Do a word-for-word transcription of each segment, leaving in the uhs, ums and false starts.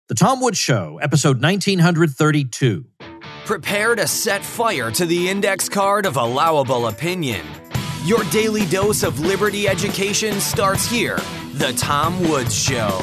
The Tom Woods Show, episode nineteen thirty-two. Prepare to set fire to the index card of allowable opinion. Your daily dose of liberty education starts here. The Tom Woods Show.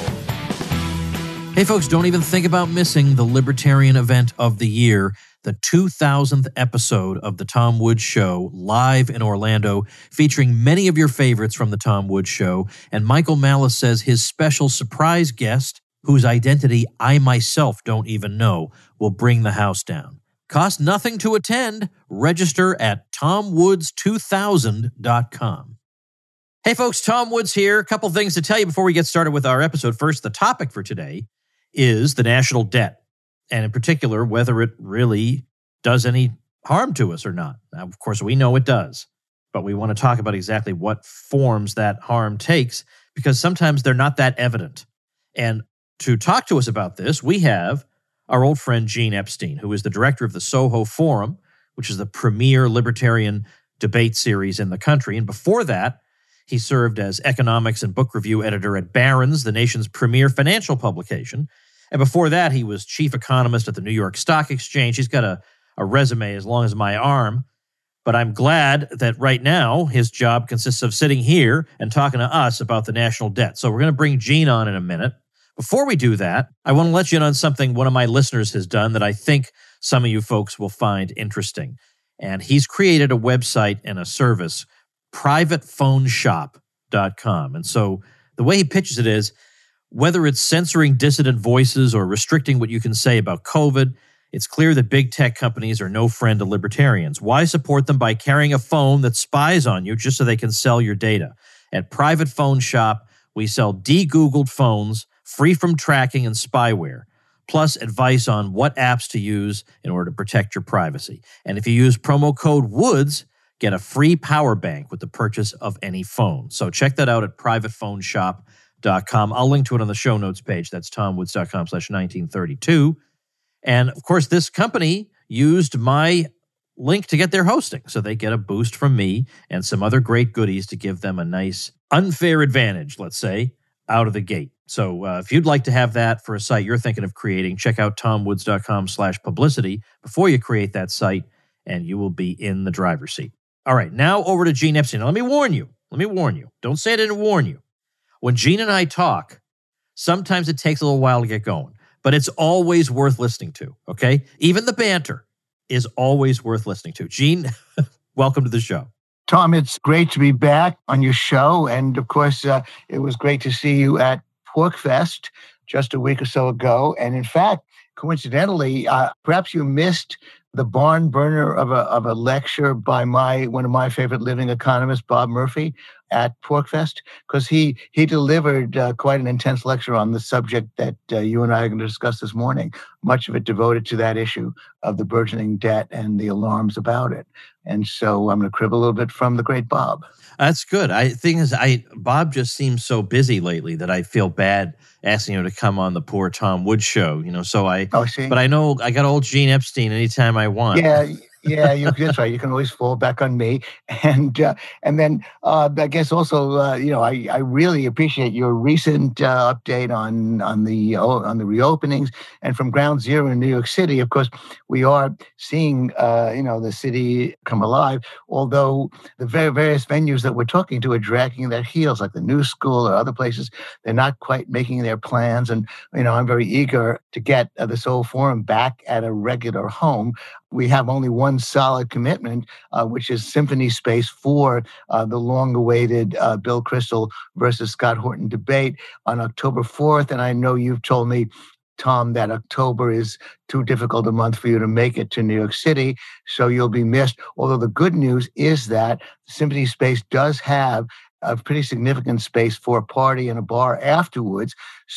Hey folks, don't even think about missing the libertarian event of the year, the two thousandth episode of The Tom Woods Show, live in Orlando, featuring many of your favorites from The Tom Woods Show. And Michael Malice says his special surprise guest, whose identity I myself don't even know, will bring the house down. Cost nothing to attend. Register at tom woods two thousand dot com. Hey folks, Tom Woods here. A couple things to tell you before we get started with our episode. First, the topic for today is the national debt, and in particular, whether it really does any harm to us or not. Now, of course, we know it does, but we want to talk about exactly what forms that harm takes, because sometimes they're not that evident. And to talk to us about this, we have our old friend Gene Epstein, who is the director of the Soho Forum, which is the premier libertarian debate series in the country. And before that, he served as economics and book review editor at Barron's, the nation's premier financial publication. And before that, he was chief economist at the New York Stock Exchange. He's got a, a resume as long as my arm. But I'm glad that right now his job consists of sitting here and talking to us about the national debt. So we're going to bring Gene on in a minute. Before we do that, I want to let you in on something one of my listeners has done that I think some of you folks will find interesting. And he's created a website and a service, private phone shop dot com. And so the way he pitches it is, whether it's censoring dissident voices or restricting what you can say about COVID, it's clear that big tech companies are no friend to libertarians. Why support them by carrying a phone that spies on you just so they can sell your data? At Private Phone Shop, we sell de-Googled phones free from tracking and spyware, plus advice on what apps to use in order to protect your privacy. And if you use promo code WOODS, get a free power bank with the purchase of any phone. So check that out at private phone shop dot com. I'll link to it on the show notes page. That's tom woods dot com slash nineteen thirty-two. And of course, this company used my link to get their hosting. So they get a boost from me and some other great goodies to give them a nice unfair advantage, let's say, out of the gate. So uh, if you'd like to have that for a site you're thinking of creating, check out tom woods dot com slash publicity before you create that site, and you will be in the driver's seat. All right, now over to Gene Epstein. Now, let me warn you. Let me warn you. Don't say I didn't warn you. When Gene and I talk, sometimes it takes a little while to get going, but it's always worth listening to, okay? Even the banter is always worth listening to. Gene, welcome to the show. Tom, it's great to be back on your show. And of course, uh, it was great to see you at PorcFest just a week or so ago. And in fact, coincidentally, uh, perhaps you missed the barn burner of a of a lecture by my one of my favorite living economists, Bob Murphy, at PorcFest, because he he delivered uh, quite an intense lecture on the subject that uh, you and I are going to discuss this morning. Much of it devoted to that issue of the burgeoning debt and the alarms about it. And so I'm going to crib a little bit from the great Bob. That's good. I thing is, I Bob just seems so busy lately that I feel bad asking him to come on the poor Tom Woods show. You know, so I. Oh, see. But I know I got old Gene Epstein anytime I want. Yeah. Yeah, you, that's right. You can always fall back on me. And uh, and then uh, I guess also, uh, you know, I, I really appreciate your recent uh, update on on the oh, on the reopenings. And from ground zero in New York City, of course, we are seeing, uh, you know, the city come alive, although the very various venues that we're talking to are dragging their heels, like the New School or other places. They're not quite making their plans. And, you know, I'm very eager to get uh, the Soho Forum back at a regular home. We have only one solid commitment, uh, which is Symphony Space for uh, the long-awaited uh, Bill Kristol versus Scott Horton debate on October fourth. And I know you've told me, Tom, that October is too difficult a month for you to make it to New York City, so you'll be missed. Although the good news is that Symphony Space does have a pretty significant space for a party and a bar afterwards.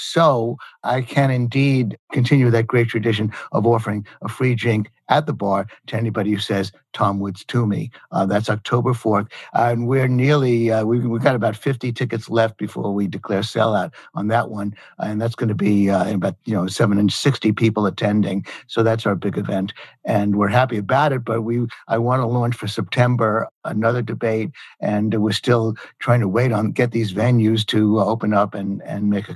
So I can indeed continue that great tradition of offering a free drink at the bar to anybody who says Tom Woods to me. Uh, that's October fourth. Uh, and we're nearly, uh, we, we've got about fifty tickets left before we declare sellout on that one. Uh, and that's going to be uh, about, you know, seven hundred sixty people attending. So that's our big event. And we're happy about it. But we, I want to launch for September another debate. And we're still trying to wait on, get these venues to uh, open up and, and make a commitment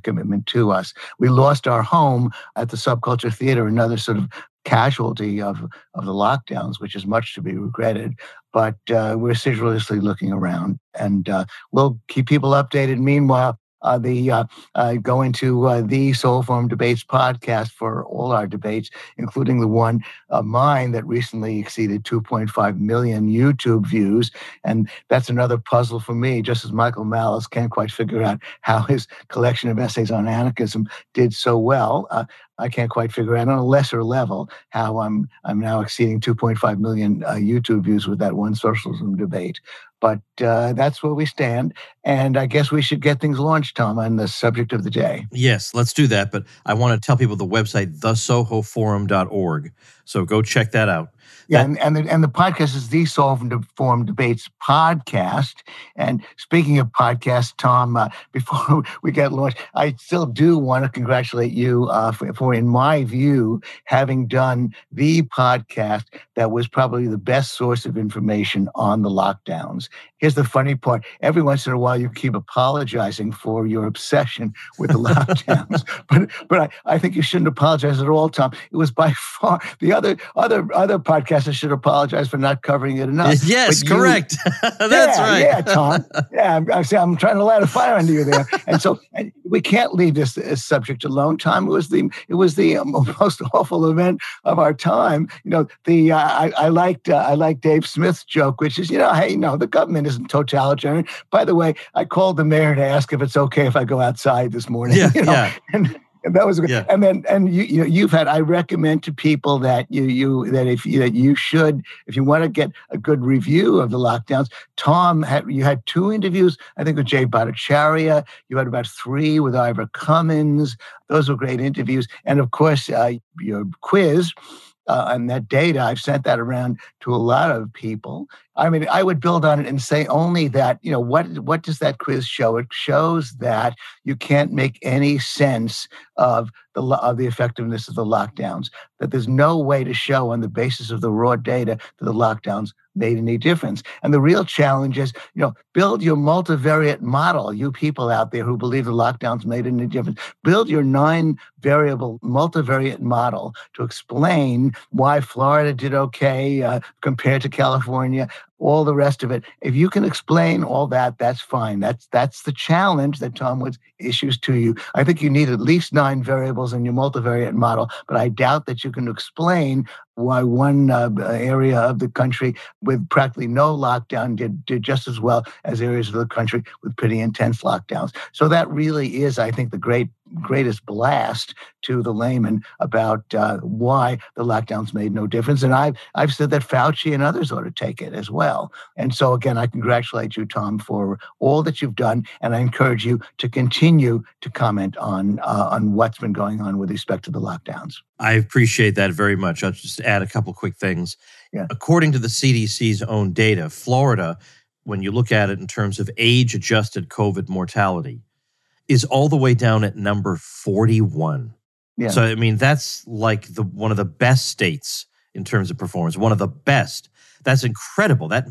meant to us. We lost our home at the Subculture Theater, another sort of casualty of, of the lockdowns, which is much to be regretted. But uh, we're assiduously looking around, and uh, we'll keep people updated. Meanwhile, Uh, the uh, uh, go into uh, the Soul Forum Debates podcast for all our debates, including the one of mine that recently exceeded two point five million YouTube views. And that's another puzzle for me, just as Michael Malice can't quite figure out how his collection of essays on anarchism did so well. Uh, I can't quite figure out on a lesser level how I'm I'm now exceeding two point five million uh, YouTube views with that one socialism debate. But uh, that's where we stand. And I guess we should get things launched, Tom, on the subject of the day. Yes, let's do that. But I want to tell people the website, the soho forum dot org. So go check that out. Yeah, That- and, and, the, and the podcast is the Soul Forum Debates podcast. And speaking of podcasts, Tom, uh, before we get launched, I still do want to congratulate you uh, for, for, in my view, having done the podcast that was probably the best source of information on the lockdowns. Here's the funny part. Every once in a while, you keep apologizing for your obsession with the lockdowns. But but I, I think you shouldn't apologize at all, Tom. It was by far the other other other podcasters should apologize for not covering it enough. Yes, But you- correct. That's yeah, right. Yeah, Tom. Yeah, I'm, I'm, I'm trying to light a fire under you there. And so and we can't leave this, this subject alone, Tom. It was the it was the um, most awful event of our time. You know, the uh, I, I liked uh, I liked Dave Smith's joke, which is, you know, hey, no, the government isn't totalitarian. By the way, I called the mayor to ask if it's okay if I go outside this morning. Yeah, you know? yeah. And, and that was good. Yeah. And then, and you, you know, you've had. I recommend to people that you, you that if you, that you should, if you want to get a good review of the lockdowns, Tom had you had two interviews. I think with Jay Bhattacharya. You had about three with Ivor Cummins. Those were great interviews, and of course, uh, your quiz. Uh, and that data, I've sent that around to a lot of people. I mean, I would build on it and say only that, you know, what what does that quiz show? It shows that you can't make any sense of the of the effectiveness of the lockdowns, that there's no way to show on the basis of the raw data that the lockdowns made any difference. And the real challenge is, you know, build your multivariate model, you people out there who believe the lockdowns made any difference. Build your nine variable multivariate model to explain why Florida did okay uh, compared to California, all the rest of it. If you can explain all that, that's fine. That's that's the challenge that Tom Woods issues to you. I think you need at least nine variables in your multivariate model, but I doubt that you can explain why one uh, area of the country with practically no lockdown did, did just as well as areas of the country with pretty intense lockdowns. So that really is, I think, the great greatest blast to the layman about uh, why the lockdowns made no difference. And I've, I've said that Fauci and others ought to take it as well. And so, again, I congratulate you, Tom, for all that you've done. And I encourage you to continue to comment on, uh, on what's been going on with respect to the lockdowns. I appreciate that very much. I'll just add a couple quick things. Yeah. According to the C D C's own data, Florida, when you look at it in terms of age-adjusted COVID mortality, is all the way down at number forty-one. Yeah. So, I mean, that's like the one of the best states in terms of performance, one of the best. That's incredible. That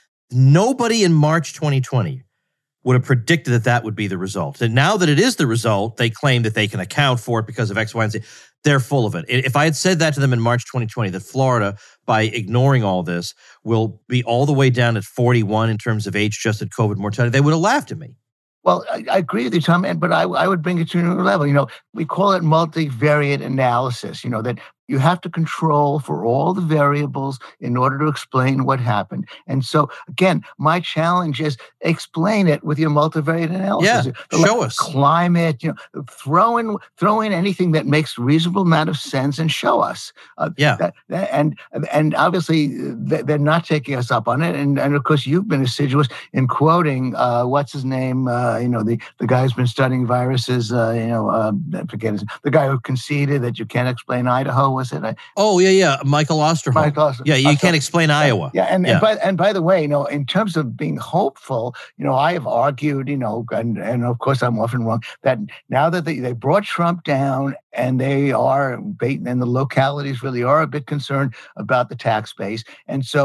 nobody in March twenty twenty would have predicted that that would be the result. And now that it is the result, they claim that they can account for it because of X, Y, and Z. They're full of it. If I had said that to them in March twenty twenty, that Florida, by ignoring all this, will be all the way down at forty-one in terms of age-adjusted COVID mortality, they would have laughed at me. Well, I, I agree with you, Tom, and but I, I would bring it to another level. You know, we call it multivariate analysis, you know, that you have to control for all the variables in order to explain what happened. And so, again, my challenge is explain it with your multivariate analysis. Yeah, The, show like, us. Climate, you know, throw in, throw in anything that makes reasonable amount of sense and show us. Uh, Yeah. That, that, and and obviously they're not taking us up on it. And, and of course, you've been assiduous in quoting, uh, what's his name, uh, you know, the, the guy who's been studying viruses, uh, you know, uh, I forget his the guy who conceded that you can't explain Idaho. Was it? I, Oh, yeah, yeah. Michael Osterholm. Mike Osterholm. Yeah, you Osterholm. can't explain Iowa. Yeah, and, Yeah. and by and by the way, you know, in terms of being hopeful, you know, I have argued, you know, and, and of course I'm often wrong, that now that they, they brought Trump down and they are, and the localities really are a bit concerned about the tax base. And so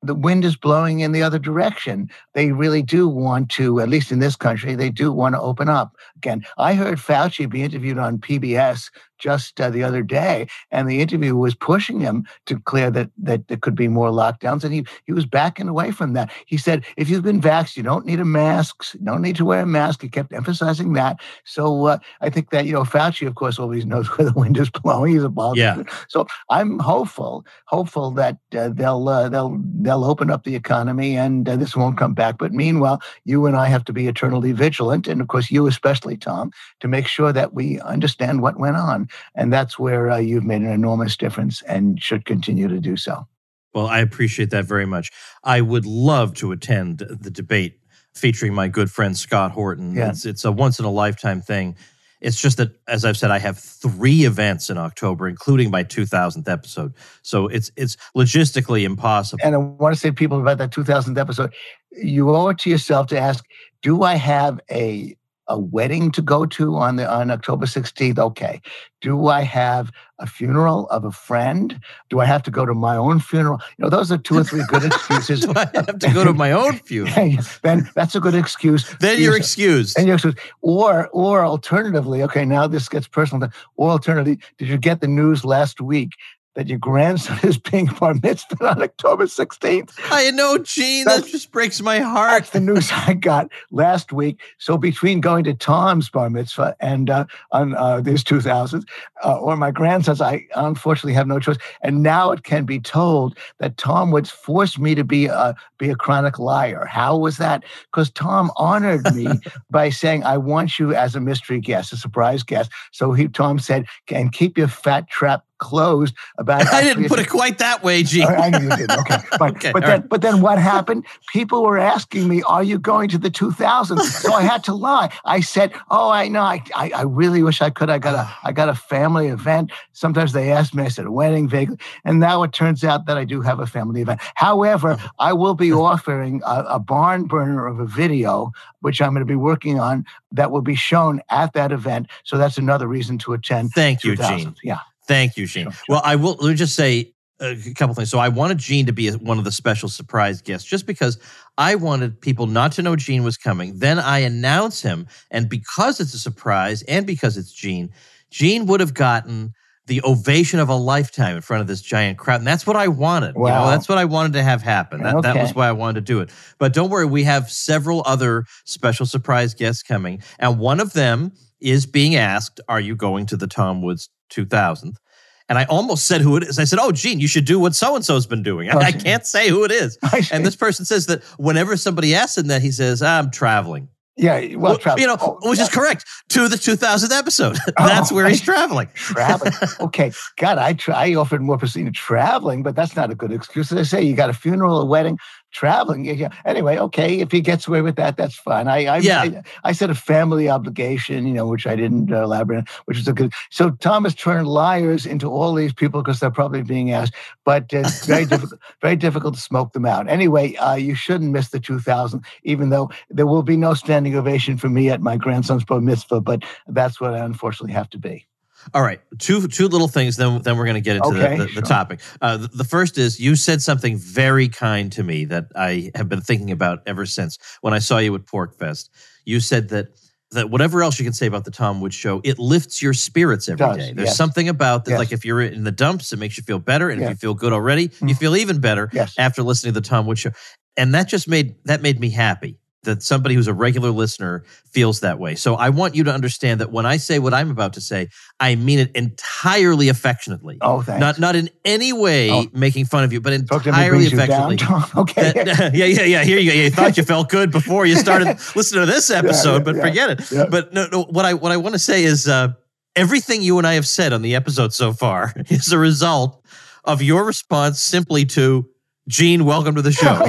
the wind is blowing in the other direction. They really do want to, at least in this country, they do want to open up again. I heard Fauci be interviewed on P B S just uh, the other day, and the interview was pushing him to declare that that there could be more lockdowns, and he he was backing away from that. He said, if you've been vaxxed, you don't need a mask, you don't need to wear a mask. He kept emphasizing that. So uh, I think that, you know, Fauci, of course, always knows where the wind is blowing. He's a politician. Yeah. So I'm hopeful, hopeful that uh, they'll uh, they'll they'll open up the economy and uh, this won't come back. But meanwhile, you and I have to be eternally vigilant, and of course, you especially, Tom, to make sure that we understand what went on. And that's where uh, you've made an enormous difference and should continue to do so. Well, I appreciate that very much. I would love to attend the debate featuring my good friend Scott Horton. Yeah. It's, it's a once-in-a-lifetime thing. It's just that, as I've said, I have three events in October, including my two thousandth episode. So it's it's logistically impossible. And I want to say to people about that two thousandth episode, you owe it to yourself to ask, do I have a a wedding to go to on the on October sixteenth? Okay. Do I have a funeral of a friend? Do I have to go to my own funeral? You know, those are two or three good excuses. Do I have to go to my own funeral? Then that's a good excuse. Then you're excused. Then you're excused. Or, or alternatively, okay, now this gets personal. Or alternatively, did you get the news last week that your grandson is being bar mitzvahed on October sixteenth? I know, Gene. That just breaks my heart. That's the news I got last week. So between going to Tom's bar mitzvah and uh, on uh, this two thousands, uh, or my grandson's, I unfortunately have no choice. And now it can be told that Tom would force me to be a, be a chronic liar. How was that? Because Tom honored me by saying, I want you as a mystery guest, a surprise guest. So he, Tom said, and keep your fat trap closed about. I didn't put it quite that way, Gene. I knew you did. Okay, but Okay, but all then right. but then what happened? People were asking me, "Are you going to the two thousands?" So I had to lie. I said, "Oh, I know. I, I I really wish I could. I got a I got a family event." Sometimes they ask me. I said, "A wedding, vaguely," and now it turns out that I do have a family event. However, I will be offering a, a barn burner of a video, which I'm going to be working on, that will be shown at that event. So that's another reason to attend. Thank you, two thousands. Gene. Yeah. Thank you, Gene. Sure, sure. Well, I will let me just say a couple things. So I wanted Gene to be one of the special surprise guests just because I wanted people not to know Gene was coming. Then I announce him, and because it's a surprise and because it's Gene, Gene would have gotten the ovation of a lifetime in front of this giant crowd. And that's what I wanted. You Wow. know, that's what I wanted to have happen. That, that Okay. was why I wanted to do it. But don't worry, we have several other special surprise guests coming. And one of them is being asked, are you going to the Tom Woods two thousandth? And I almost said who it is. I said, oh, Gene, you should do what so-and-so's been doing. I, I can't say who it is. I see. And this person says that whenever somebody asks him that, he says, I'm traveling. Yeah, well, Well, travel. you know, Oh, which yeah. is correct, to the two thousandth episode. That's Oh, where he's I- traveling. Traveling. Okay. God, I tra- I offered more percent traveling, but that's not a good excuse. As I say, you got a funeral, a wedding, traveling. Yeah, yeah. Anyway, okay, if he gets away with that, that's fine. I I, Yeah. I, I said a family obligation, you know, which I didn't uh, elaborate on, which is a good. So Thomas turned liars into all these people because they're probably being asked, but uh, it's very difficult, very difficult to smoke them out. Anyway, uh, you shouldn't miss the two thousand, even though there will be no standing ovation for me at my grandson's bar mitzvah, but that's what I unfortunately have to be. All right, two two little things, then then we're going to get into Okay, the, the, sure. the topic. Uh, the, the first is you said something very kind to me that I have been thinking about ever since when I saw you at PorcFest. You said that that whatever else you can say about the Tom Woods Show, it lifts your spirits every Does, day. There's yes. something about that, Yes. like if you're in the dumps, it makes you feel better, and Yeah. if you feel good already, you feel even better Yes. after listening to the Tom Woods Show. And that just made that made me happy. That somebody who's a regular listener feels that way. So I want you to understand that when I say what I'm about to say, I mean it entirely affectionately. Oh, thanks. Not not in any way Oh. making fun of you, but Talk to me entirely brings you down, affectionately. Tom. Okay. That- yeah, yeah, yeah. Here you go. You thought you felt good before you started listening to this episode, yeah, but yeah, forget it. yeah. But no, no. What I what I want to say is uh, everything you and I have said on the episode so far is a result of your response simply to Gene, welcome to the show.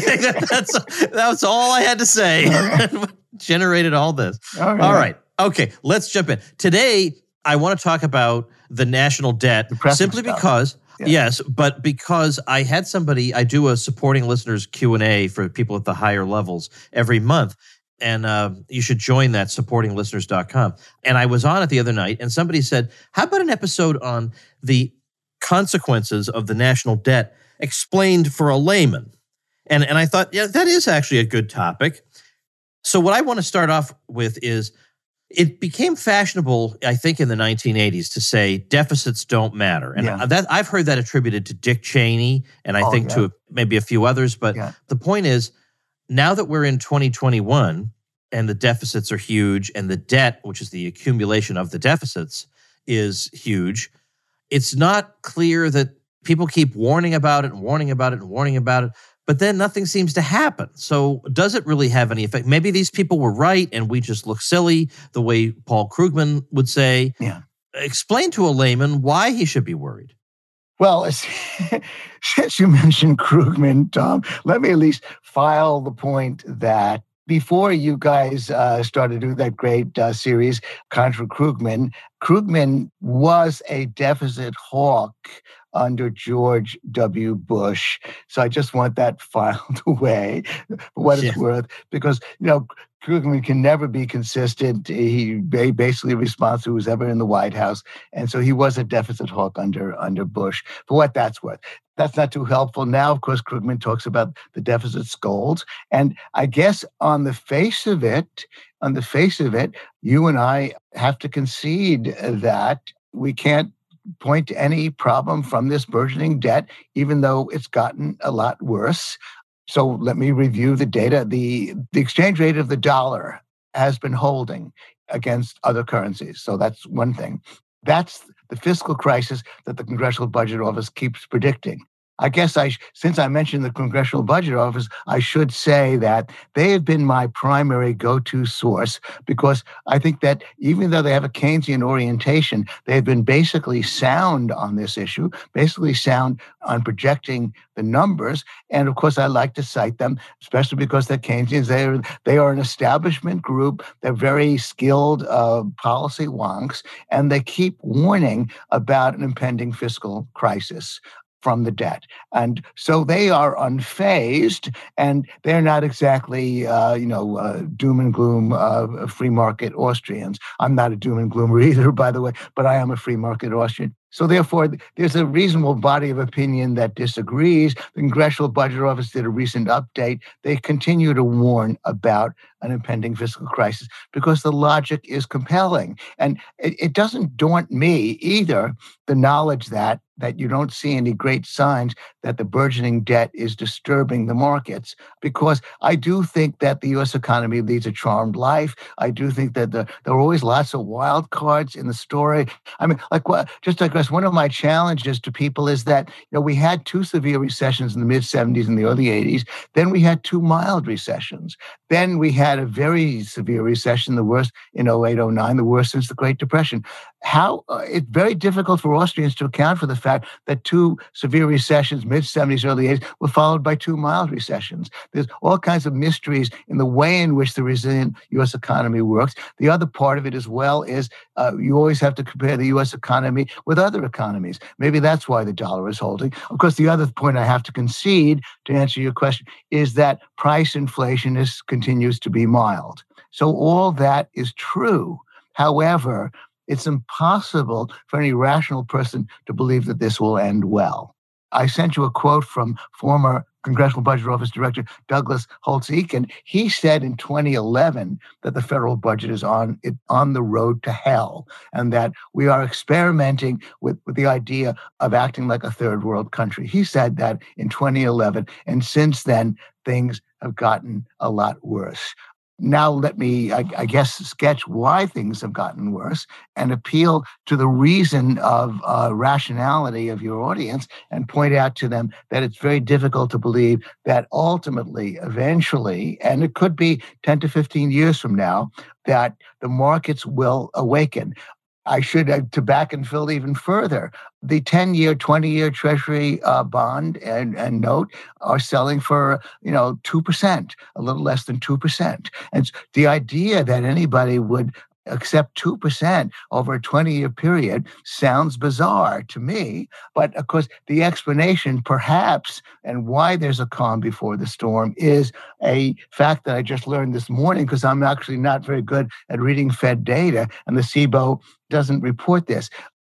that's that's all I had to say. Generated all this. All right. All right. Okay, let's jump in. Today, I want to talk about the national debt Depressing simply stuff. because, Yeah. yes, but because I had somebody, I do a supporting listeners Q and A for people at the higher levels every month. And uh, you should join that, supporting listeners dot com. And I was on it the other night, and somebody said, how about an episode on the consequences of the national debt explained for a layman? And, and I thought, yeah, that is actually a good topic. So what I want to start off with is, it became fashionable, I think, in the nineteen eighties to say deficits don't matter. And Yeah. that I've heard that attributed to Dick Cheney and I Oh, think yeah. to maybe a few others. But Yeah. the point is, now that we're in twenty twenty-one and the deficits are huge and the debt, which is the accumulation of the deficits, is huge, it's not clear that people keep warning about it and warning about it and warning about it, but then nothing seems to happen. So does it really have any effect? Maybe these people were right and we just look silly, the way Paul Krugman would say. Yeah. Explain to a layman why he should be worried. Well, since you mentioned Krugman, Tom, let me at least file the point that before you guys uh, started doing that great uh, series, Contra Krugman, Krugman was a deficit hawk under George W. Bush. So I just want that filed away for what it's Yeah. worth, because, you know, Krugman can never be consistent. He basically responds to who's ever in the White House. And so he was a deficit hawk under, under Bush, for what that's worth. That's not too helpful. Now, of course, Krugman talks about the deficit scolds. And I guess on the face of it, on the face of it, you and I have to concede that we can't point to any problem from this burgeoning debt, even though it's gotten a lot worse. So let me review the data. The, the exchange rate of the dollar has been holding against other currencies. So that's one thing. That's the fiscal crisis that the Congressional Budget Office keeps predicting. I guess I, since I mentioned the Congressional Budget Office, I should say that they have been my primary go-to source, because I think that even though they have a Keynesian orientation, they've been basically sound on this issue, basically sound on projecting the numbers. And of course, I like to cite them, especially because they're Keynesians. They are, they are an establishment group. They're very skilled uh, policy wonks, and they keep warning about an impending fiscal crisis from the debt. And so they are unfazed, and they're not exactly, uh, you know, uh, doom and gloom uh, free market Austrians. I'm not a doom and gloomer either, by the way, but I am a free market Austrian. So therefore, there's a reasonable body of opinion that disagrees. The Congressional Budget Office did a recent update. They continue to warn about an impending fiscal crisis because the logic is compelling. And it, it doesn't daunt me either, the knowledge that that you don't see any great signs that the burgeoning debt is disturbing the markets, because I do think that the U S economy leads a charmed life. I do think that the, there are always lots of wild cards in the story. I mean, like what, just like one of my challenges to people is that, you know, we had two severe recessions in the mid seventies and the early eighties. Then we had two mild recessions. Then we had a very severe recession, the worst in oh eight, oh nine, the worst since the Great Depression. How uh, it's very difficult for Austrians to account for the fact that two severe recessions, mid seventies, early eighties, were followed by two mild recessions. There's all kinds of mysteries in the way in which the resilient U S economy works. The other part of it as well is uh, you always have to compare the U S economy with other economies. Maybe that's why the dollar is holding. Of course, the other point I have to concede to answer your question is that price inflation is, continues to be mild. So all that is true. However, it's impossible for any rational person to believe that this will end well. I sent you a quote from former Congressional Budget Office Director Douglas Holtz-Eakin. He said in twenty eleven that the federal budget is on it, on the road to hell, and that we are experimenting with, with the idea of acting like a third world country. He said that in twenty eleven, and since then, things have gotten a lot worse. Now let me, I, I guess, sketch why things have gotten worse and appeal to the reason of uh, rationality of your audience and point out to them that it's very difficult to believe that ultimately, eventually, and it could be ten to fifteen years from now, that the markets will awaken. I should, uh, to back and fill even further, the ten-year, twenty-year Treasury uh, bond and, and note are selling for, you know, two percent, a little less than two percent. And the idea that anybody would accept two percent over a twenty-year period sounds bizarre to me. But of course, the explanation perhaps and why there's a calm before the storm is a fact that I just learned this morning, because I'm actually not very good at reading Fed data, and the S I B O doesn't report this.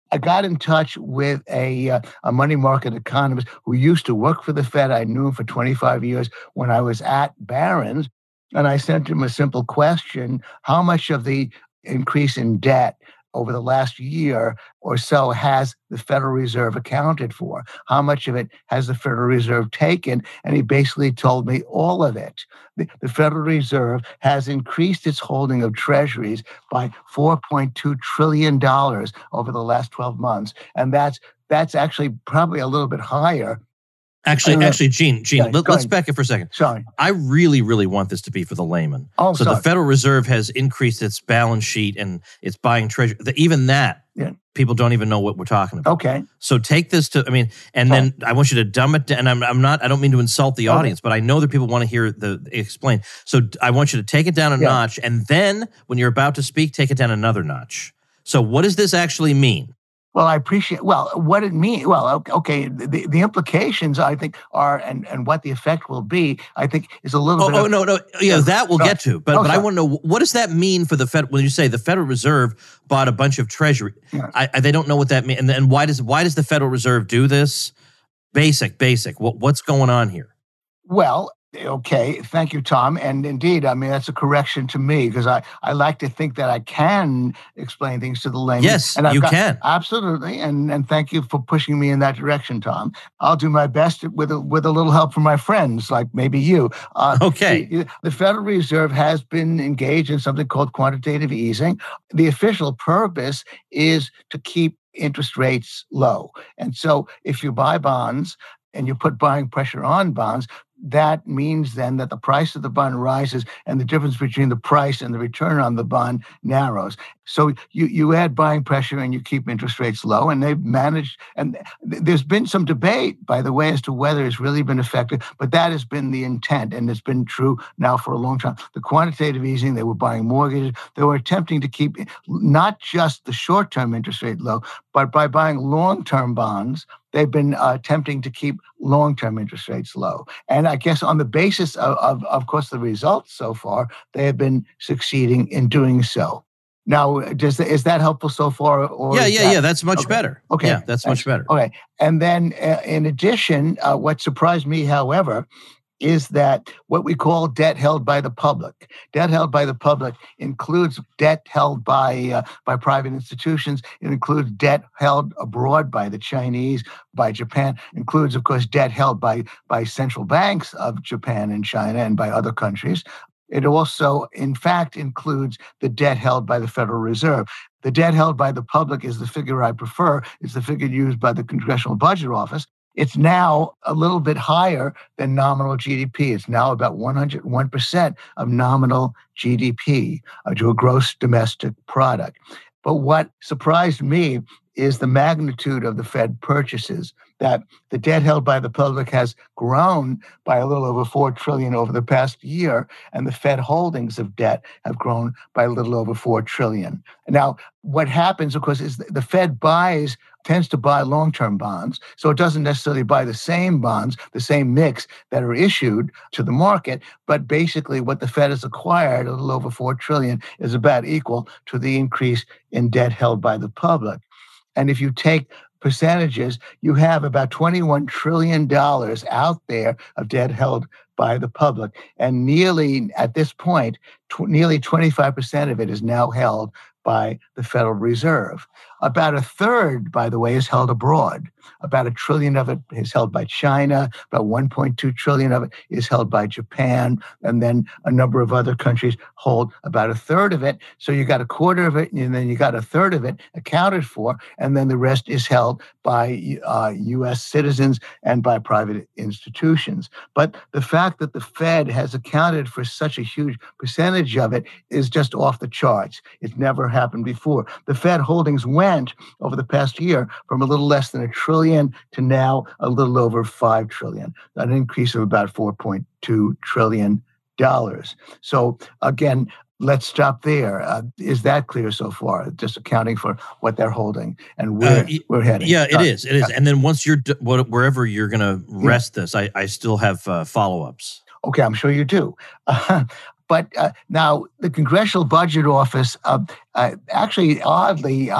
I got in touch with a, uh, a money market economist who used to work for the Fed. I knew him for twenty-five years when I was at Barron's. And I sent him a simple question: how much of the increase in debt over the last year or so has the Federal Reserve accounted for? How much of it has the Federal Reserve taken? And he basically told me all of it. The, the Federal Reserve has increased its holding of treasuries by four point two trillion dollars over the last twelve months. And that's that's actually probably a little bit higher. Actually, Uh, actually, Gene, Gene, yeah, let, go let's ahead. back it for a second. Sorry. I really, really want this to be for the layman. Oh, so sorry. the Federal Reserve has increased its balance sheet and it's buying treasury. The, even that, Yeah. people don't even know what we're talking about. Okay. So take this to, I mean, and then I want you to dumb it down. And I'm, I'm not, I don't mean to insult the Okay. audience, but I know that people want to hear the explain. So I want you to take it down a Yeah. notch. And then when you're about to speak, take it down another notch. So what does this actually mean? Well, I appreciate, well, what it means, well, okay, okay, the, the implications, I think, are, and, and what the effect will be, I think, is a little Oh, bit oh of, no, no, yeah, Yeah, that we'll sorry. get to. But Oh, but I sorry. want to know, what does that mean for the Fed when you say the Federal Reserve bought a bunch of treasury? Yeah. I, I, they don't know what that means. And, and why does why does the Federal Reserve do this? Basic, basic. What what's going on here? Well, okay, thank you, Tom. And indeed, I mean, that's a correction to me, because I, I like to think that I can explain things to the layman. Yes, and I've you got- can. Absolutely. And and thank you for pushing me in that direction, Tom. I'll do my best with a, with a little help from my friends, like maybe you. Uh, Okay. The, the Federal Reserve has been engaged in something called quantitative easing. The official purpose is to keep interest rates low. And so if you buy bonds and you put buying pressure on bonds, that means then that the price of the bond rises and the difference between the price and the return on the bond narrows. So you, you add buying pressure and you keep interest rates low, and they've managed, and th- there's been some debate, by the way, as to whether it's really been effective, but that has been the intent, and it's been true now for a long time. The quantitative easing, they were buying mortgages, they were attempting to keep not just the short-term interest rate low, but by buying long-term bonds, they've been uh, attempting to keep long-term interest rates low. And I guess on the basis of, of, of course, the results so far, they have been succeeding in doing so. Now, does is that helpful so far? Or Yeah, is yeah, that- yeah. That's much okay. better. Okay. Yeah, that's much better. Okay. And then uh, in addition, uh, what surprised me, however, is that what we call debt held by the public. Debt held by the public includes debt held by uh, by private institutions. It includes debt held abroad by the Chinese, by Japan. It includes, of course, debt held by by central banks of Japan and China and by other countries. It also, in fact, includes the debt held by the Federal Reserve. The debt held by the public is the figure I prefer. It's the figure used by the Congressional Budget Office. It's now a little bit higher than nominal G D P. It's now about one hundred one percent of nominal G D P, uh, to a gross domestic product. But what surprised me is the magnitude of the Fed purchases, that the debt held by the public has grown by a little over four trillion dollars over the past year, and the Fed holdings of debt have grown by a little over four trillion dollars. Now, what happens, of course, is the Fed buys, tends to buy long-term bonds, so it doesn't necessarily buy the same bonds, the same mix that are issued to the market, but basically what the Fed has acquired, a little over four trillion dollars, is about equal to the increase in debt held by the public. And if you take percentages, you have about twenty-one trillion dollars out there of debt held by the public. And nearly, at this point, tw- nearly twenty-five percent of it is now held by the Federal Reserve. About a third, by the way, is held abroad. About a trillion of it is held by China. About one point two trillion of it is held by Japan. And then a number of other countries hold about a third of it. So you got a quarter of it, and then you got a third of it accounted for. And then the rest is held by uh, U S citizens and by private institutions. But the fact that the Fed has accounted for such a huge percentage of it is just off the charts. It's never happened before. The Fed holdings went over the past year from a little less than a trillion to now a little over five trillion, an increase of about four point two trillion dollars. So again, let's stop there. Uh, is that clear so far? Just accounting for what they're holding and where Uh, y- we're heading. Yeah, it Uh, is. It is. And then once you're d- what- wherever you're going to rest this, I, I still have uh, follow-ups. Okay, I'm sure you do. Uh, but uh, now the Congressional Budget Office, uh, uh, actually, oddly, uh,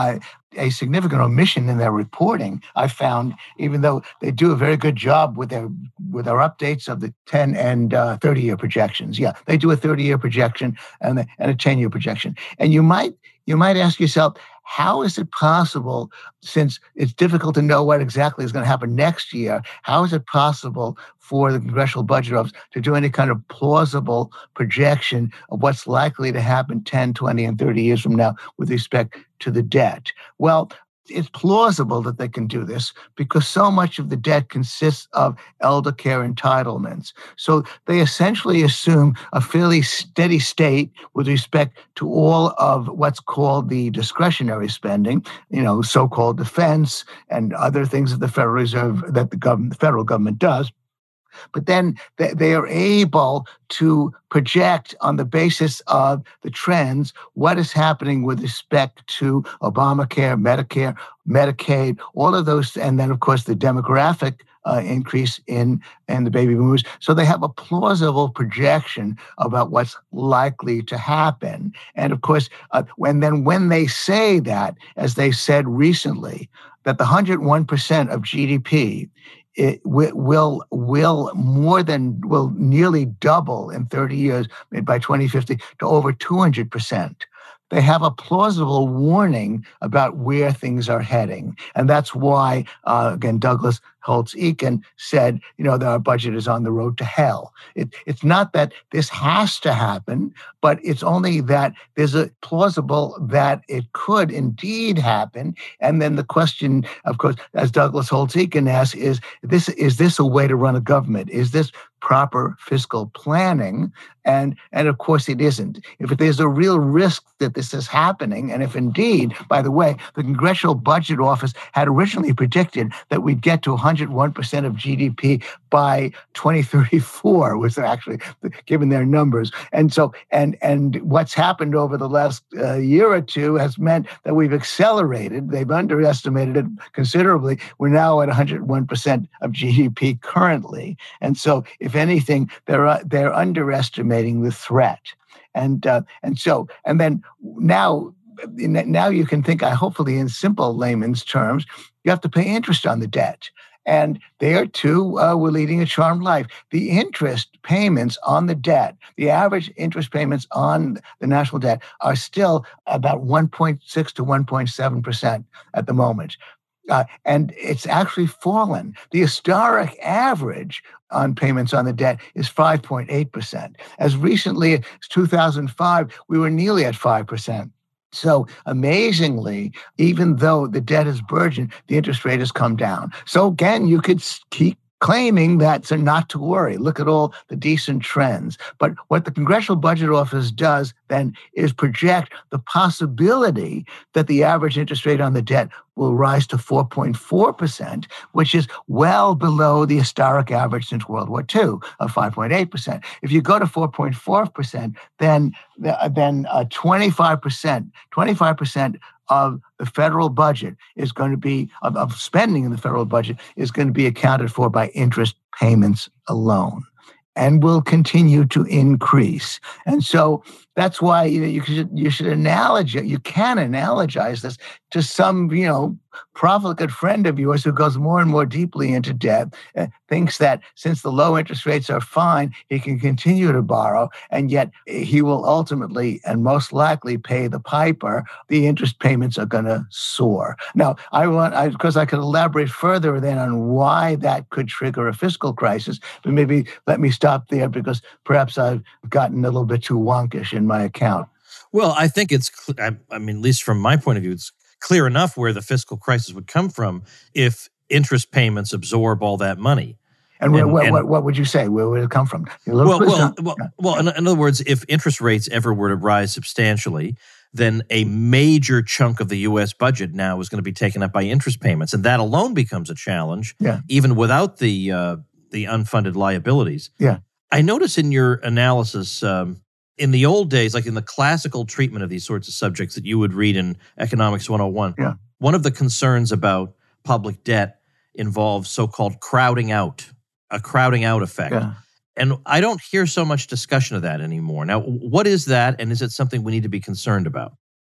a significant omission in their reporting. I found, even though they do a very good job with their with their updates of the ten and uh, thirty year projections. Yeah, they do a thirty year projection and, the, and a ten year projection. And you might you might ask yourself, how is it possible, since it's difficult to know what exactly is going to happen next year, how is it possible for the Congressional Budget Office to do any kind of plausible projection of what's likely to happen ten, twenty, and thirty years from now with respect to the debt? Well, it's plausible that they can do this because so much of the debt consists of elder care entitlements. So they essentially assume a fairly steady state with respect to all of what's called the discretionary spending, you know, so-called defense and other things that the Federal Reserve, that the government, the federal government does. But then they, they are able to project on the basis of the trends what is happening with respect to Obamacare, Medicare, Medicaid, all of those, and then, of course, the demographic uh, increase in, in the baby boomers. So they have a plausible projection about what's likely to happen. And, of course, uh, when then when they say that, as they said recently, that the one hundred one percent of G D P it will will more than will nearly double in thirty years by twenty fifty to over two hundred percent. They have a plausible warning about where things are heading. And that's why, uh, again, Douglas Holtz-Eakin said, you know, that our budget is on the road to hell. It, it's not that this has to happen, but it's only that there's a plausible that it could indeed happen. And then the question, of course, as Douglas Holtz-Eakin asks, is this, is this a way to run a government? Is this proper fiscal planning? And, and of course it isn't. If there's a real risk that this is happening, and if indeed, by the way, the Congressional Budget Office had originally predicted that we'd get to one hundred one percent of G D P by twenty thirty-four, was actually given their numbers. And so, and and what's happened over the last uh, year or two has meant that we've accelerated. They've underestimated it considerably. We're now at one hundred one percent of G D P currently. And so, if anything, they're uh, they're underestimating the threat. And uh, and so, and then now, now you can think, I hopefully in simple layman's terms, you have to pay interest on the debt. And there, too, uh, we're leading a charmed life. The interest payments on the debt, the average interest payments on the national debt are still about one point six to one point seven percent at the moment. Uh, and it's actually fallen. The historic average on payments on the debt is five point eight percent. As recently as two thousand five, we were nearly at five percent. So amazingly, even though the debt is burgeoned, the interest rate has come down. So again, you could keep claiming that, so not to worry. Look at all the decent trends. But what the Congressional Budget Office does then is project the possibility that the average interest rate on the debt will rise to four point four percent, which is well below the historic average since World War Two of five point eight percent. If you go to four point four percent, then, then uh, twenty-five percent, twenty-five percent of the federal budget is going to be, of, of spending in the federal budget is going to be accounted for by interest payments alone, and will continue to increase. And so that's why, you know, you should you should analogize, you can analogize this to some, you know, profligate friend of yours who goes more and more deeply into debt, uh, thinks that since the low interest rates are fine, he can continue to borrow, and yet he will ultimately and most likely pay the piper. The interest payments are going to soar. Now, I want, I, because I could elaborate further then on why that could trigger a fiscal crisis, but maybe let me stop there because perhaps I've gotten a little bit too wonkish in my account. Well, I think it's, I, I mean, at least from my point of view, it's clear enough where the fiscal crisis would come from if interest payments absorb all that money. And, and, what, and what, what would you say? Where would it come from? Well, well, well, well in, in other words, if interest rates ever were to rise substantially, then a major chunk of the U S budget now is going to be taken up by interest payments. And that alone becomes a challenge, yeah. even without the uh, the unfunded liabilities. Yeah. I notice in your analysis, um, in the old days, like in the classical treatment of these sorts of subjects that you would read in Economics one oh one, yeah. one of the concerns about public debt involves so-called crowding out, a crowding out effect. Yeah. And I don't hear so much discussion of that anymore. Now, what is that, and is it something we need to be concerned about?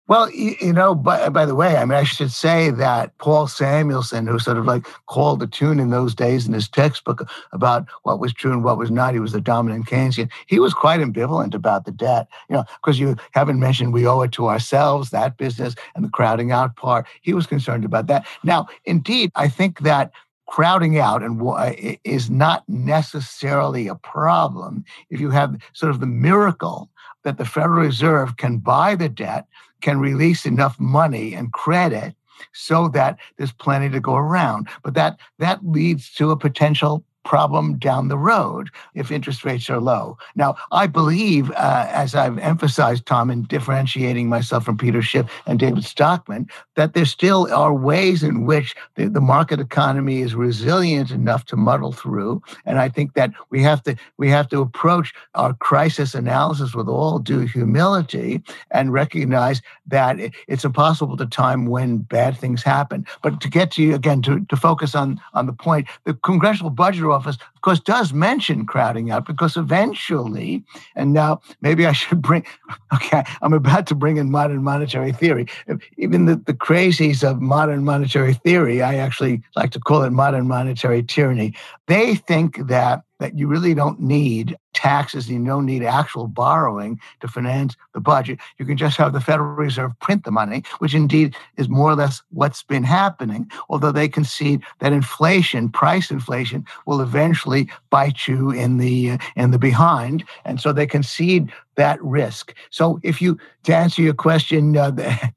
Well, you, you know, by, by the way, I mean, I should say that Paul Samuelson, who sort of like called the tune in those days in his textbook about what was true and what was not, he was the dominant Keynesian. He was quite ambivalent about the debt, you know, because you haven't mentioned we owe it to ourselves, that business, and the crowding out part. He was concerned about that. Now, indeed, I think that crowding out and is not necessarily a problem if you have sort of the miracle that the Federal Reserve can buy the debt, can release enough money and credit so that there's plenty to go around. But that that leads to a potential problem down the road if interest rates are low. Now, I believe, uh, as I've emphasized, Tom, in differentiating myself from Peter Schiff and David Stockman, that there still are ways in which the, the market economy is resilient enough to muddle through. And I think that we have to we have to approach our crisis analysis with all due humility and recognize that it, it's impossible to time when bad things happen. But to get to you again, to, to focus on, on the point, the Congressional Budget Office, of course, does mention crowding out because eventually, and now maybe I should bring, okay, I'm about to bring in modern monetary theory. Even the, the crazies of modern monetary theory, I actually like to call it modern monetary tyranny. They think that that you really don't need taxes, you don't need actual borrowing to finance the budget. You can just have the Federal Reserve print the money, which indeed is more or less what's been happening, although they concede that inflation, price inflation, will eventually bite you in the uh, in the behind. And so they concede that risk. So if you, to answer your question, uh,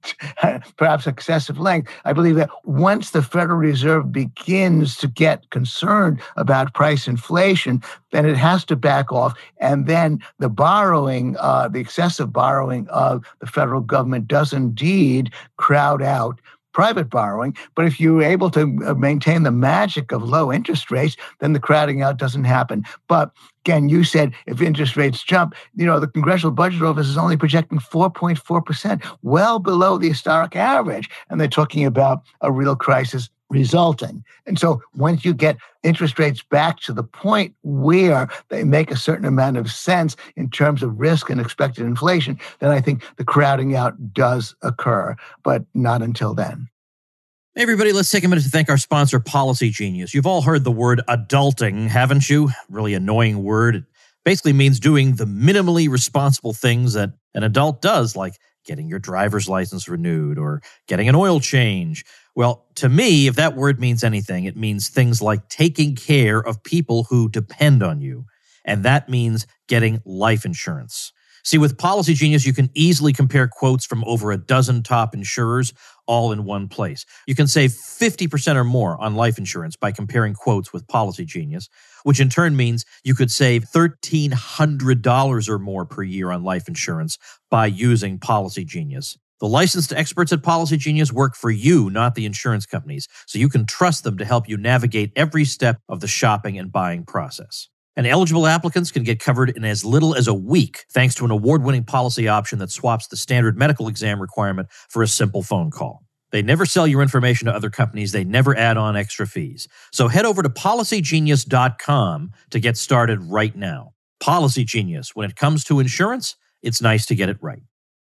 perhaps excessive length, I believe that once the Federal Reserve begins to get concerned about price inflation, then it has to back off. And then the borrowing, uh, the excessive borrowing of the federal government does indeed crowd out private borrowing. But if you're able to maintain the magic of low interest rates, then the crowding out doesn't happen. But again, you said if interest rates jump, you know, the Congressional Budget Office is only projecting four point four percent, well below the historic average. And they're talking about a real crisis resulting. And so once you get interest rates back to the point where they make a certain amount of sense in terms of risk and expected inflation, then I think the crowding out does occur, but not until then. Hey everybody, let's take a minute to thank our sponsor, Policy Genius. You've all heard the word adulting, haven't you? Really annoying word. It basically means doing the minimally responsible things that an adult does, like getting your driver's license renewed or getting an oil change. Well, to me, if that word means anything, it means things like taking care of people who depend on you. And that means getting life insurance. See, with Policy Genius, you can easily compare quotes from over a dozen top insurers all in one place. You can save fifty percent or more on life insurance by comparing quotes with Policy Genius, which in turn means you could save one thousand three hundred dollars or more per year on life insurance by using Policy Genius. The licensed experts at Policy Genius work for you, not the insurance companies, so you can trust them to help you navigate every step of the shopping and buying process. And eligible applicants can get covered in as little as a week, thanks to an award-winning policy option that swaps the standard medical exam requirement for a simple phone call. They never sell your information to other companies. They never add on extra fees. So head over to policy genius dot com to get started right now. Policy Genius. When it comes to insurance, it's nice to get it right.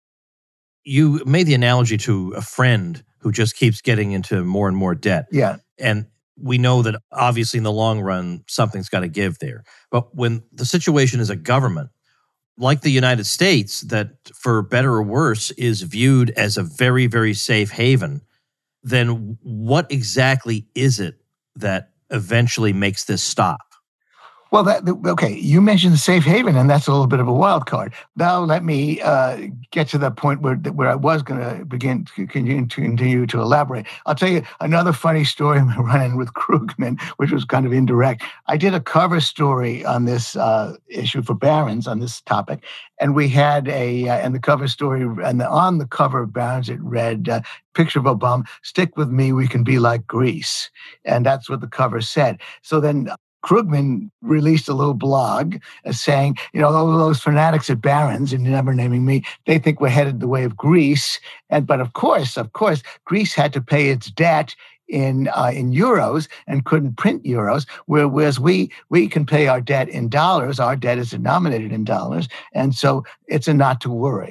You made the analogy to a friend who just keeps getting into more and more debt. Yeah. And we know that obviously in the long run, something's got to give there. But when the situation is a government, like the United States, that for better or worse is viewed as a very, very safe haven, then what exactly is it that eventually makes this stop? Well, that, okay, you mentioned the safe haven, and that's a little bit of a wild card. Now let me uh, get to the point where where I was going to begin to continue, to continue to elaborate. I'll tell you another funny story I'm running with Krugman, which was kind of indirect. I did a cover story on this uh, issue for Barron's on this topic, and we had a, uh, and the cover story, and the, on the cover of Barron's, it read, uh, picture of Obama, "Stick with me, we can be like Greece." And that's what the cover said. So then Krugman released a little blog uh, saying, you know, all those fanatics at Barron's, and never naming me, they think we're headed the way of Greece. And but of course, of course, Greece had to pay its debt in uh, in euros and couldn't print euros, whereas we we can pay our debt in dollars. Our debt is denominated in dollars, and so it's a not to worry.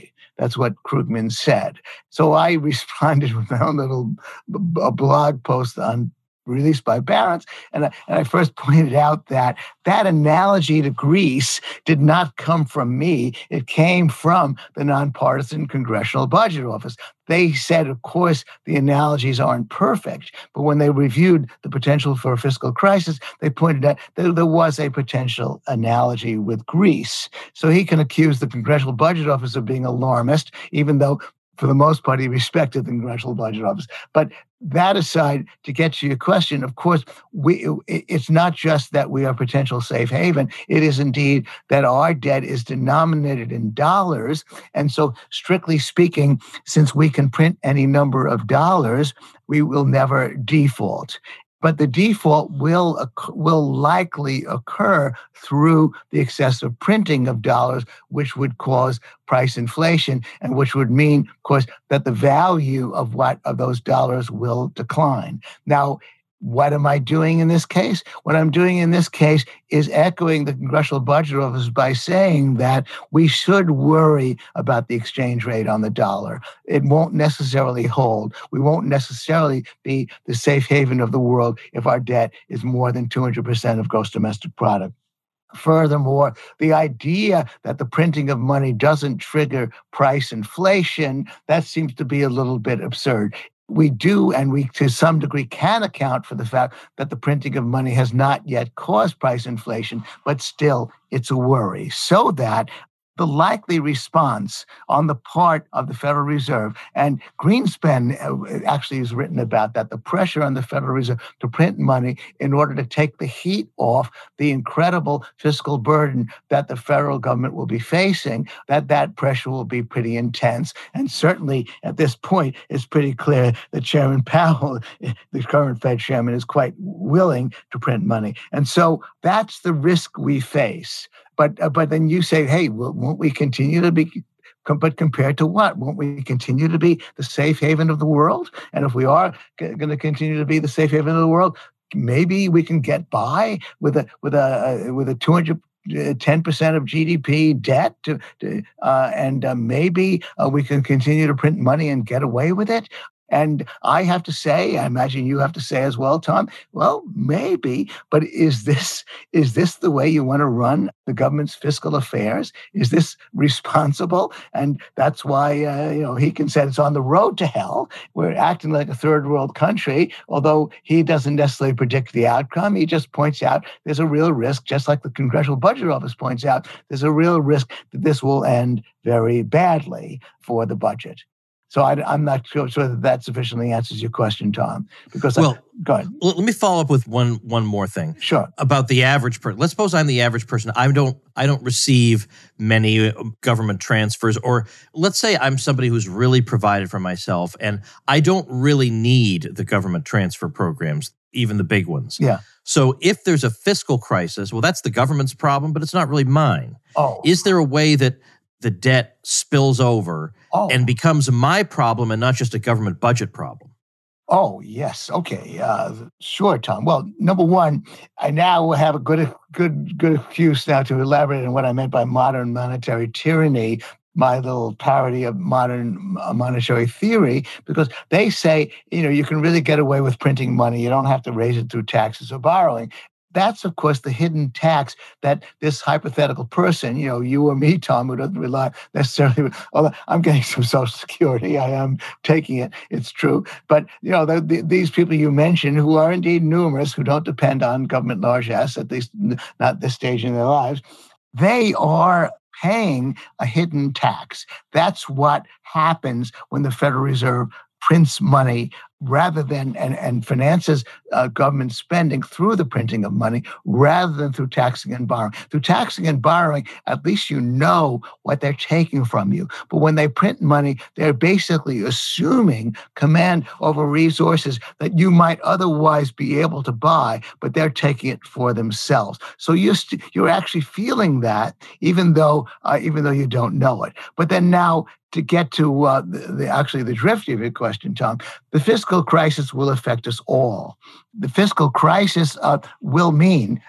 That's what Krugman said. So I responded with my own little b- a blog post on released by Barron's, and I, and I first pointed out that that analogy to Greece did not come from me. It came from the nonpartisan Congressional Budget Office. They said, of course, the analogies aren't perfect, but when they reviewed the potential for a fiscal crisis, they pointed out that there was a potential analogy with Greece. So he can accuse the Congressional Budget Office of being alarmist, even though for the most part, he respected the Congressional Budget Office. But that aside, to get to your question, of course, we it's not just that we are potential safe haven. It is indeed that our debt is denominated in dollars. And so, strictly speaking, since we can print any number of dollars, we will never default. But the default will will likely occur through the excessive printing of dollars, which would cause price inflation, and which would mean, of course, that the value of what of those dollars will decline. Now, what am I doing in this case? What I'm doing in this case is echoing the Congressional Budget Office by saying that we should worry about the exchange rate on the dollar. It won't necessarily hold. We won't necessarily be the safe haven of the world if our debt is more than two hundred percent of gross domestic product. Furthermore, the idea that the printing of money doesn't trigger price inflation, that seems to be a little bit absurd. We do, and we to some degree can account for the fact that the printing of money has not yet caused price inflation, but still it's a worry. So that the likely response on the part of the Federal Reserve, and Greenspan actually has written about that, the pressure on the Federal Reserve to print money in order to take the heat off the incredible fiscal burden that the federal government will be facing, that that pressure will be pretty intense. And certainly at this point, it's pretty clear that Chairman Powell, the current Fed chairman, is quite willing to print money. And so that's the risk we face. But uh, but then you say, hey, well, won't we continue to be, but compared to what? Won't we continue to be the safe haven of the world? And if we are g- going to continue to be the safe haven of the world, maybe we can get by with a with a uh, with a two hundred ten percent of G D P debt, to, to, uh, and uh, maybe uh, we can continue to print money and get away with it. And I have to say, I imagine you have to say as well, Tom, well, maybe, but is this is this the way you want to run the government's fiscal affairs? Is this responsible? And that's why, uh, you know, he can say it's on the road to hell. We're acting like a third world country, although he doesn't necessarily predict the outcome. He just points out there's a real risk, just like the Congressional Budget Office points out, there's a real risk that this will end very badly for the budget. So I, I'm not sure, sure that that sufficiently answers your question, Tom. Because well, I, go ahead. Let me follow up with one one more thing. Sure. About the average person. Let's suppose I'm the average person. I don't I don't receive many government transfers, or let's say I'm somebody who's really provided for myself, and I don't really need the government transfer programs, even the big ones. Yeah. So if there's a fiscal crisis, well, that's the government's problem, but it's not really mine. Oh. Is there a way that the debt spills over oh. and becomes my problem and not just a government budget problem? Oh, yes. Okay. Uh, sure, Tom. Well, number one, I now have a good, good, good excuse now to elaborate on what I meant by modern monetary tyranny, my little parody of modern monetary theory, because they say, you know, you can really get away with printing money. You don't have to raise it through taxes or borrowing. That's, of course, the hidden tax that this hypothetical person, you know, you or me, Tom, who doesn't rely necessarily, although I'm getting some Social Security, I am taking it, it's true. But, you know, the, the, these people you mentioned, who are indeed numerous, who don't depend on government largesse, at least not at this stage in their lives, they are paying a hidden tax. That's what happens when the Federal Reserve prints money rather than and, and finances uh, government spending through the printing of money rather than through taxing and borrowing. Through taxing and borrowing, at least you know what they're taking from you. But when they print money, they're basically assuming command over resources that you might otherwise be able to buy, but they're taking it for themselves. So you're, st- you're actually feeling that, even though uh, even though you don't know it. But then now, to get to uh, the, the, actually the drift of your question, Tom, the fiscal crisis will affect us all. The fiscal crisis uh, will mean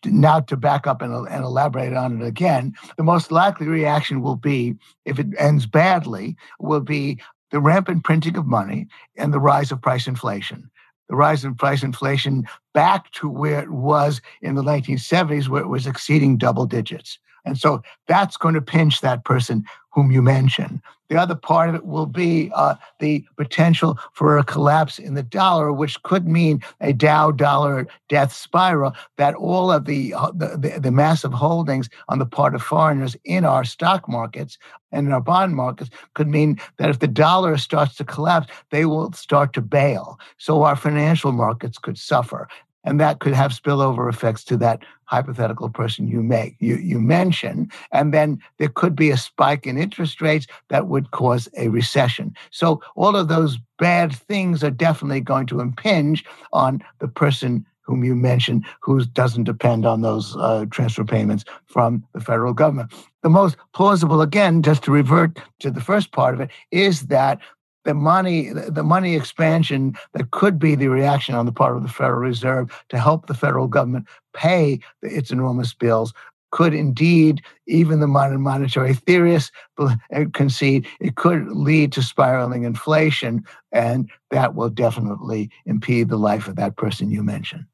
now to back up and, and elaborate on it again, the most likely reaction will be, if it ends badly, will be the rampant printing of money and the rise of price inflation. The rise in price inflation back to where it was in the nineteen seventies, where it was exceeding double digits. And so that's going to pinch that person whom you mentioned. The other part of it will be uh, the potential for a collapse in the dollar, which could mean a Dow dollar death spiral, that all of the, uh, the, the, the massive holdings on the part of foreigners in our stock markets and in our bond markets could mean that if the dollar starts to collapse, they will start to bail. So our financial markets could suffer. And that could have spillover effects to that hypothetical person you make, you, you mention. And then there could be a spike in interest rates that would cause a recession. So all of those bad things are definitely going to impinge on the person whom you mentioned, who doesn't depend on those uh, transfer payments from the federal government. The most plausible, again, just to revert to the first part of it, is that the money, the money expansion that could be the reaction on the part of the Federal Reserve to help the federal government pay its enormous bills could indeed, even the modern monetary theorists concede, it could lead to spiraling inflation, and that will definitely impede the life of that person you mentioned.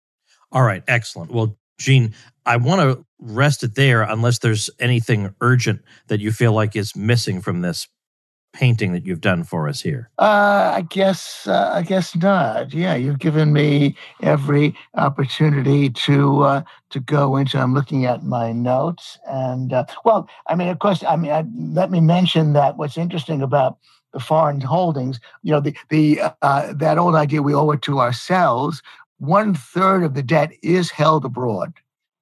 All right, excellent. Well, Gene, I want to rest it there unless there's anything urgent that you feel like is missing from this painting that you've done for us here. Uh, I guess uh, I guess not. Yeah, you've given me every opportunity to uh, to go into. I'm looking at my notes, and uh, well, I mean, of course, I mean, I, let me mention that what's interesting about the foreign holdings, you know, the the uh, that old idea we owe it to ourselves. One third of the debt is held abroad.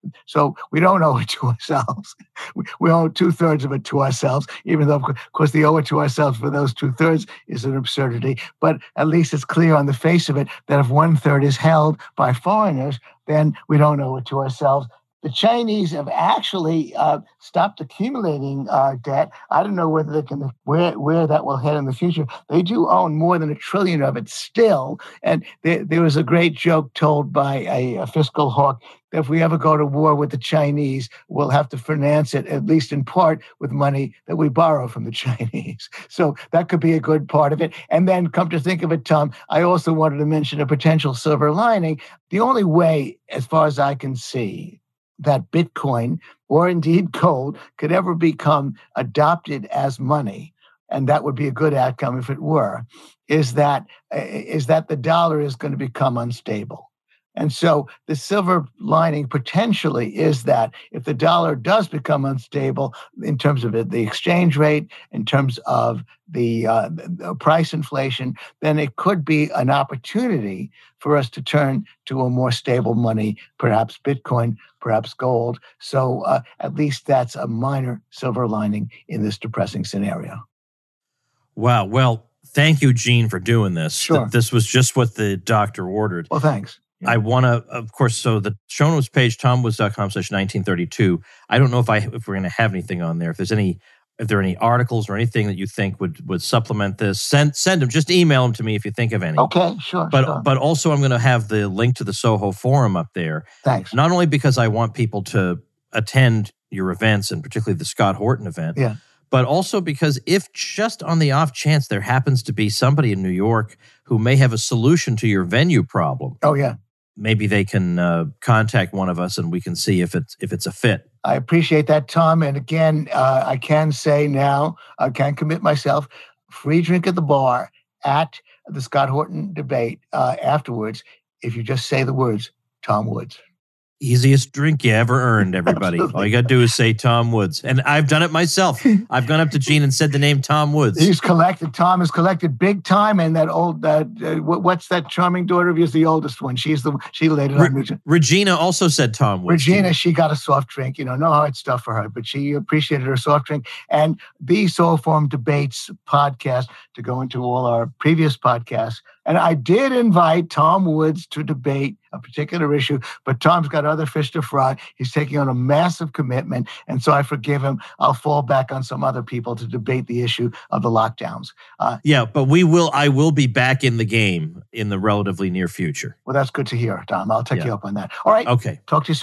So we don't owe it to ourselves. We owe two-thirds of it to ourselves, even though, of course, the owe it to ourselves for those two-thirds is an absurdity. But at least it's clear on the face of it that if one-third is held by foreigners, then we don't owe it to ourselves. The Chinese have actually uh, stopped accumulating uh, debt. I don't know whether they can where where that will head in the future. They do own more than a trillion of it still. And there, there was a great joke told by a, a fiscal hawk that if we ever go to war with the Chinese, we'll have to finance it, at least in part, with money that we borrow from the Chinese. So that could be a good part of it. And then come to think of it, Tom, I also wanted to mention a potential silver lining. The only way, as far as I can see, that Bitcoin or indeed gold could ever become adopted as money, and that would be a good outcome if it were, is that is that the dollar is going to become unstable. And so the silver lining potentially is that if the dollar does become unstable in terms of the exchange rate, in terms of the, uh, the price inflation, then it could be an opportunity for us to turn to a more stable money, perhaps Bitcoin, perhaps gold. So uh, at least that's a minor silver lining in this depressing scenario. Wow. Well, thank you, Gene, for doing this. Sure. Th- this was just what the doctor ordered. Well, thanks. I want to, of course, so the show notes page, tomwoods.com slash 1932. I don't know if I if we're going to have anything on there. If there's any, if there are any articles or anything that you think would would supplement this, send send them. Just email them to me if you think of any. Okay, sure. But sure. but also I'm going to have the link to the Soho Forum up there. Thanks. Not only because I want people to attend your events, and particularly the Scott Horton event, yeah. but also because if just on the off chance there happens to be somebody in New York who may have a solution to your venue problem. Oh, yeah. Maybe they can uh, contact one of us and we can see if it's if it's a fit. I appreciate that, Tom. And again, uh, I can say now, I can commit myself, free drink at the bar at the Scott Horton debate uh, afterwards, if you just say the words, Tom Woods. Easiest drink you ever earned, everybody. All you got to do is say Tom Woods. And I've done it myself. I've gone up to Gene and said the name Tom Woods. He's collected. Tom has collected big time. And that old, uh, uh, what's that charming daughter of yours, the oldest one? She's the, she laid it Re- on me. Regina also said Tom Woods. Regina, she got a soft drink. You know, no hard stuff for her, but she appreciated her soft drink. And the Soho Forum Debates podcast, to go into all our previous podcasts. And I did invite Tom Woods to debate a particular issue, but Tom's got other fish to fry. He's taking on a massive commitment, and so I forgive him. I'll fall back on some other people to debate the issue of the lockdowns. Uh, yeah, but we will. I will be back in the game in the relatively near future. Well, that's good to hear, Tom. I'll take yeah. you up on that. All right. Okay. Talk to you soon, Tom.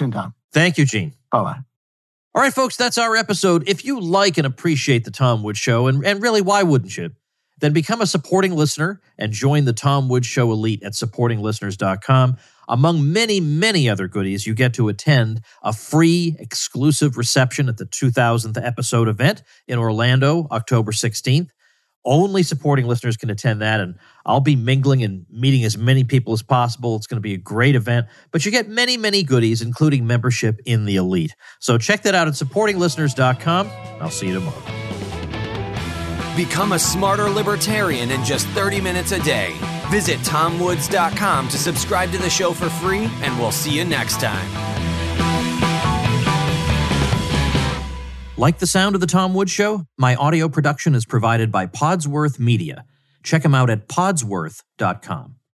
Thank you, Gene. Hold on. All right, folks, that's our episode. If you like and appreciate The Tom Woods Show, and, and really, why wouldn't you? Then become a supporting listener and join the Tom Woods Show Elite at supporting listeners dot com. Among many, many other goodies, you get to attend a free exclusive reception at the two thousandth episode event in Orlando, October sixteenth. Only supporting listeners can attend that, and I'll be mingling and meeting as many people as possible. It's going to be a great event, but you get many, many goodies, including membership in the Elite. So check that out at supporting listeners dot com. I'll see you tomorrow. Become a smarter libertarian in just thirty minutes a day. Visit tom woods dot com to subscribe to the show for free, and we'll see you next time. Like the sound of The Tom Woods Show? My audio production is provided by Podsworth Media. Check them out at podsworth dot com.